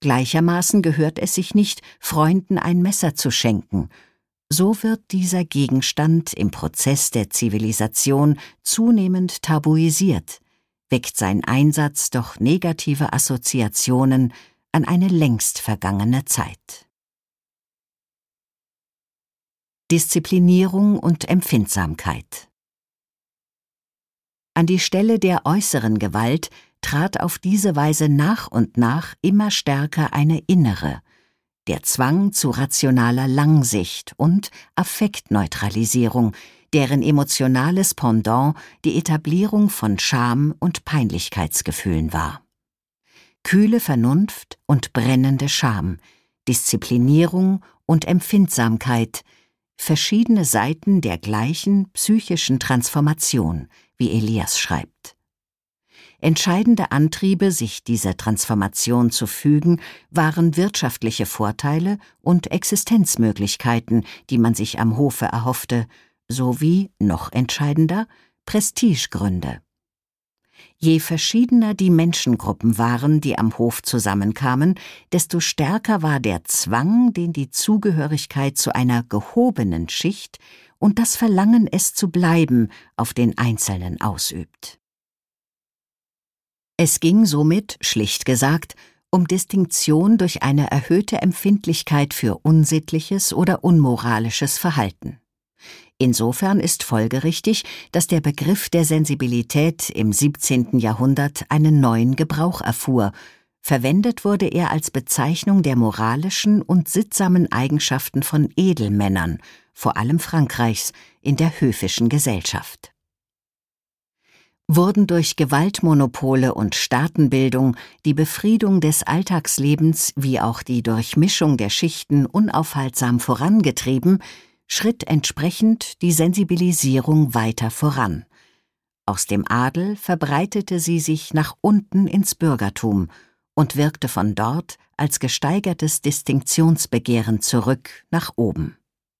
Gleichermaßen gehört es sich nicht, Freunden ein Messer zu schenken. So wird dieser Gegenstand im Prozess der Zivilisation zunehmend tabuisiert, weckt sein Einsatz doch negative Assoziationen an eine längst vergangene Zeit. Disziplinierung und Empfindsamkeit. An die Stelle der äußeren Gewalt trat auf diese Weise nach und nach immer stärker eine innere, der Zwang zu rationaler Langsicht und Affektneutralisierung, deren emotionales Pendant die Etablierung von Scham- und Peinlichkeitsgefühlen war. Kühle Vernunft und brennende Scham, Disziplinierung und Empfindsamkeit, verschiedene Seiten der gleichen psychischen Transformation, wie Elias schreibt. Entscheidende Antriebe, sich dieser Transformation zu fügen, waren wirtschaftliche Vorteile und Existenzmöglichkeiten, die man sich am Hofe erhoffte, sowie, noch entscheidender, Prestigegründe. Je verschiedener die Menschengruppen waren, die am Hof zusammenkamen, desto stärker war der Zwang, den die Zugehörigkeit zu einer gehobenen Schicht und das Verlangen, es zu bleiben, auf den Einzelnen ausübt. Es ging somit, schlicht gesagt, um Distinktion durch eine erhöhte Empfindlichkeit für unsittliches oder unmoralisches Verhalten. Insofern ist folgerichtig, dass der Begriff der Sensibilität im 17. Jahrhundert einen neuen Gebrauch erfuhr. Verwendet wurde er als Bezeichnung der moralischen und sittsamen Eigenschaften von Edelmännern, vor allem Frankreichs, in der höfischen Gesellschaft. Wurden durch Gewaltmonopole und Staatenbildung die Befriedung des Alltagslebens wie auch die Durchmischung der Schichten unaufhaltsam vorangetrieben, schritt entsprechend die Sensibilisierung weiter voran. Aus dem Adel verbreitete sie sich nach unten ins Bürgertum und wirkte von dort als gesteigertes Distinktionsbegehren zurück nach oben.